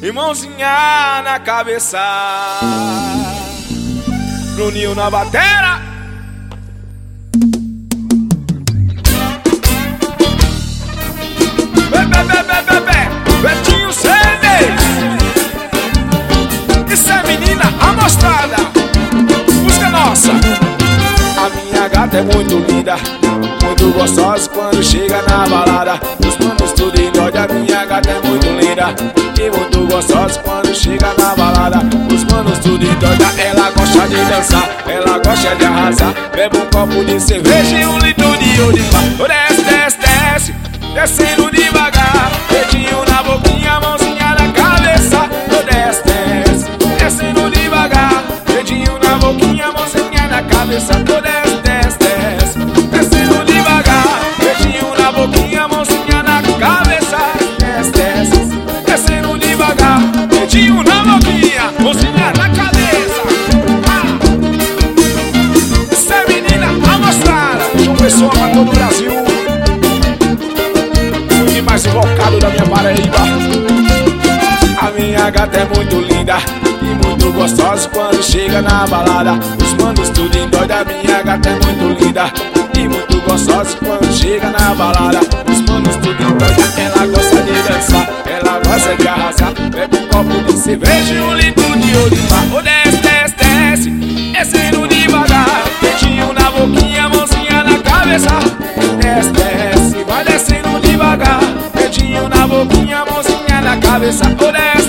e mãozinha na cabeça. Bruninho na batera. Betinho Cedes. Isso é menina amostrada. Música nossa. A minha gata é muito linda, muito gostosa quando chega na balada. Os manos tudo endoida. A minha gata é muito linda e muito gostosa quando chega na balada. Os manos tudo endoida. Ela gosta de dançar, ela gosta de arrasar. Bebe um copo de cerveja e um litro de olipá. Desce, desce, desce, descendo devagar. Dedinho na boquinha, mãozinha na cabeça. Desce, desce, descendo devagar. Dedinho na boquinha, mãozinha na cabeça. Desce, desce, desce, descendo devagar. Dedinho na boquinha, mãozinha na cabeça. Desce, desce, descendo devagar. Dedinho na boquinha, mãozinha na cabeça. Essa é menina amostrada. João Pessoa pra todo o Brasil. O mais invocado da minha Paraíba. A minha gata é muito linda e muito gostosa quando chega na balada. Os manos tudo endoida. A minha gata é muito linda e muito gostosa quando chega na balada. Os manos tudo endoida. Ela gosta de dançar, ela gosta de arrasar. Bebe um copo de cerveja e um litro de olipá. Desce, desce, desce, descendo devagar. Dedinho na boquinha, mãozinha na cabeça. Desce, desce, vai descendo devagar. Dedinho na boquinha, mãozinha na cabeça. Desce,